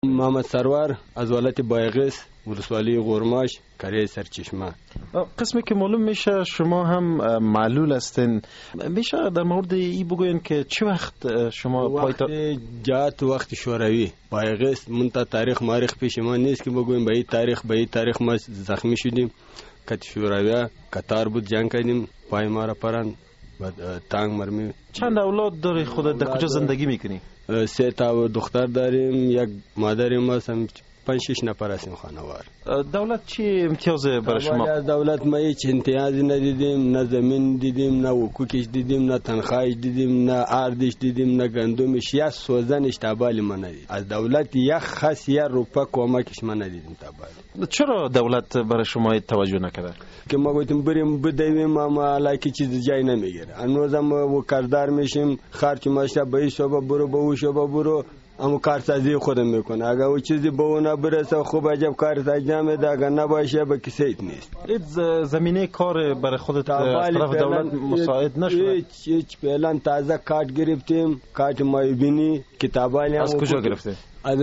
محمد سرور از ولایت بایغیس، ولسوالی غرماش، کره سرچشمه. قسمی که معلوم میشه شما هم معلول هستین، میشه در مورد این بگوین که چه وقت شما وقت جات وقت شوروی بایغیس منتها تاریخ معرخ پیش ما نیست که بگویم به این تاریخ ما زخمی شدیم. کت شوروی کتار بود، جنگ کردیم، پای ما را پرند و تانگ مرمی. چند اولاد داری خودت؟ در کجا زندگی میکنی؟ 3 تا دختر داریم، یک مادریم هست، 5-6 نفر هستیم خانوار. دولت چی امتیاز برای شما؟ دولت ما هیچ امتیازی ندیدیم، نه زمین دیدیم، نه حقوقش دیدیم، نه تنخواهش دیدیم، نه اردش دیدیم، نه گندمش یا سوزنش تابالی ما ندید. از دولت یک خاص یا روپا کمکش ما ندیدیم تابالی. چرا دولت برای شما توجه نکرده؟ که ما گفتیم بریم بدویم اما لایکی چیز جای نمیگیره. هنوزم و کاردار میشیم، خرچ ماشا به این شعبه برو، به اون شعبه برو، اما کارسازی خودم میکنه. اگر او چیزی به اون برسه خوب عجب کارسازی میده، اگر نباشه به کسی ایت نیست. این زمینه کار برای خودت از طرف دولت مساعد نشده؟ هیچ فعلا تازه کارت گرفتیم، کارت مایبینی کتابالی. از کجا گرفته؟ از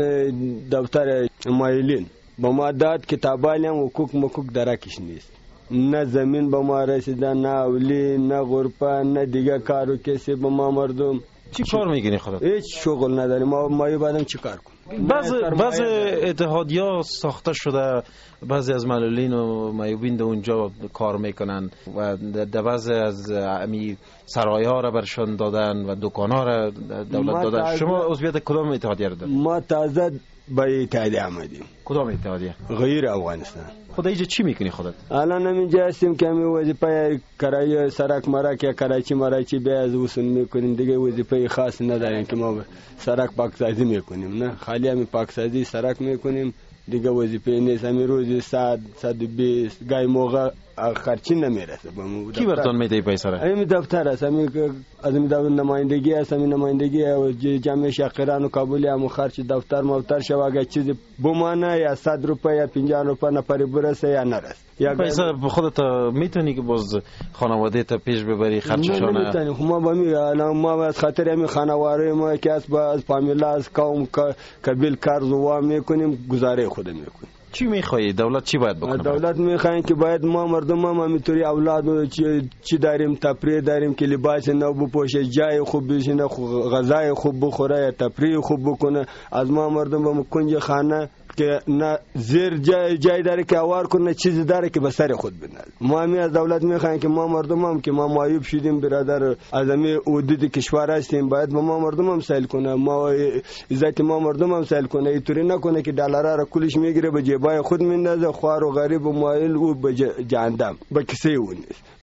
دفتر مایلین. با ما داد کتابالی هم حقوق درکش نیست. نه زمین به ما رسیده، نه اولی، نه غرفه، نه دیگه کارو کسی به ما مردم. چی کار میگیری خودت؟ هیچ شغل نداریم. ما بعدم چی کار کنیم؟ بعض اتحادیه ساخته شده، بعضی از معلولین و معیوبین در اونجا کار میکنن و در بعضی از امی سرای‌ها را برشان دادن و دکان‌ها را دولت دادن. شما عضویت کدام اتحادیه را دارید؟ ما تازه به اتحادیه آمدیم. کدام اتحادیه؟ غیر افغانستان. خود اینجا چی میکنی خودت؟ الان اینجا هستیم که می وظیفه کرایه سرک مرک یا کراچی مراچی به از وصول میکنیم. دیگه وظیفه خاص نداریم که ما سرک پاکسازی میکنیم. نه، خالی همین پاکسازی سرک میکنیم، دیگه وظیفه نیست. همین روزی 120 گای موقع خرچی نمیرسه. کی براتون میده پیسه را؟ همین دفتر است، همین از این نمایندگی است، همین نمایندگی جمع شاقران و کابلی هم خرچ دفتر موتر شو. اگه چیزی بمانه یا 100 روپیه یا 50 روپیه نفری برسه یا نرسه. یا پیسه به خودت میتونی که باز خانواده تا پیش ببری خرچشون؟ نمیتونی. ما از خاطر همین خانواده ما که از فامیلا از قوم قبیل کار زوا میکنیم، گزاره خود میکنیم. چی میخوایی؟ دولت چی باید بکنه؟ دولت میخواین که باید ما مردم هم همینطوری اولاد چی داریم، تفریح داریم که لباس نو بپوشه، جای خوب بشینه، غذای خوب بخوره یا تفریح خوب بکنه. از ما مردم هم کنج خانه که نه زیر جای داره که اوار کنه، چیزی داره که به سر خود بنال. ما همین از دولت میخوایم که ما مردم هم که ما معیوب شدیم، برادر از همین حدود کشور هستیم، باید به ما مردم هم سیل کنه، ما عزت ما مردم هم سیل کنه. اینطوری نکنه که دلارا را کلش میگیره به جیبای خود میندازه، خوار و غریب و مایل او به جهنم به کسی اون نیست.